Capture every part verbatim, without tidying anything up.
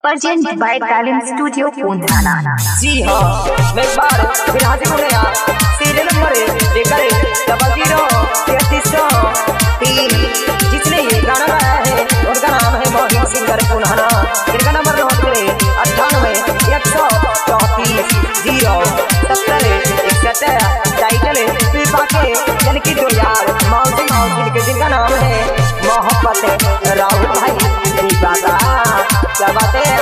Present by talent studio Pundhana. जी हाँ, मैं एक बार फिर हाजिर हो गया। सीरियल नंबर लेकर डबल जीरो तैतीस सौ तीन। जिसने ये गाना गाया है उनका नाम है मोहित सिंगर पूंधाना। इनका नंबर नोट करें अट्ठानवे एक सौ चौतीस जीरो सत्तर इकसठ। टाइटल पीपा के जन की दो यार मौसी मौसी के जिनका नाम है मोहब्बत राहुल भाई पीपा का। क्या बात है।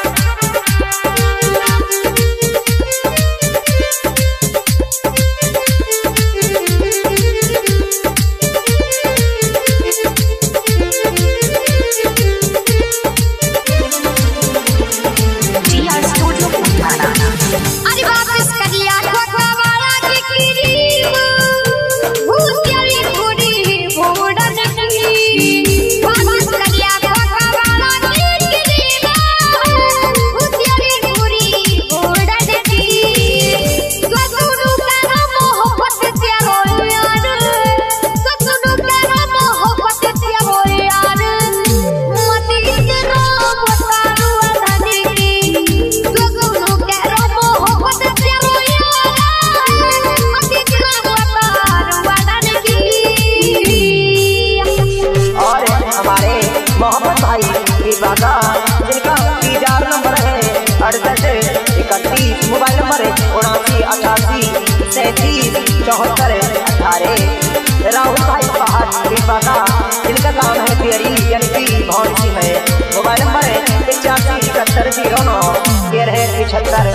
मोहम्मद भाई जिनका ईजार नंबर है अड़सठ इकतीस। मोबाइल नंबर है उनासी अठासी सैंतीस चौहत्तर अठारह। राहुल भाई पहाड़ का जिनका काम है तेरी जनती भौंसी में। मोबाइल नंबर है पचासी इकहत्तर जीरो नौ तेरह पिछहत्तर।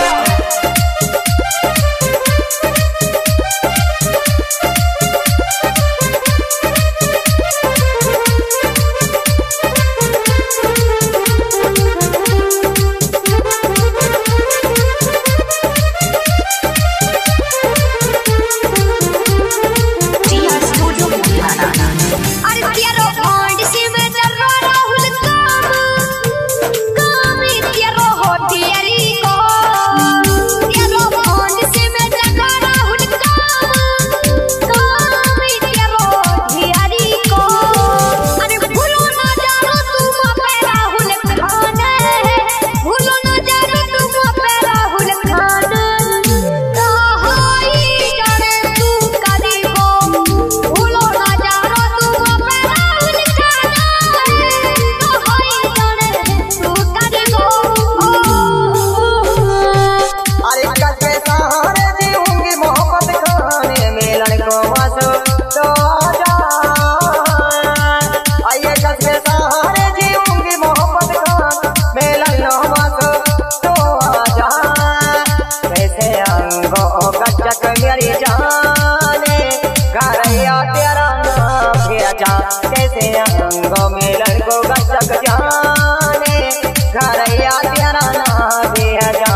मेरी जाने घरैया तेरा नाम भेजा कैसे अंगों में लड़को गचक जाने घरैया तेरा नाम भेजा।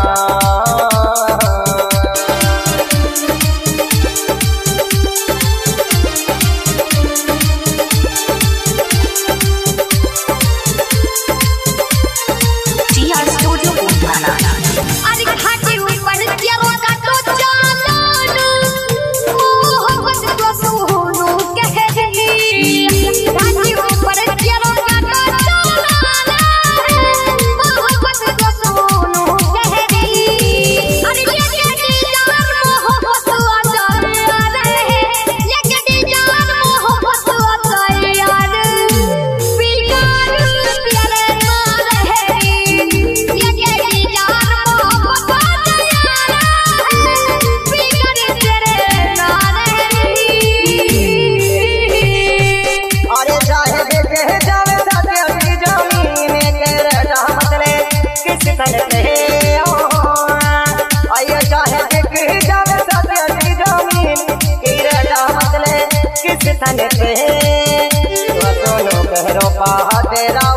किस तन पे तो सोनो कहरो पहा तेरा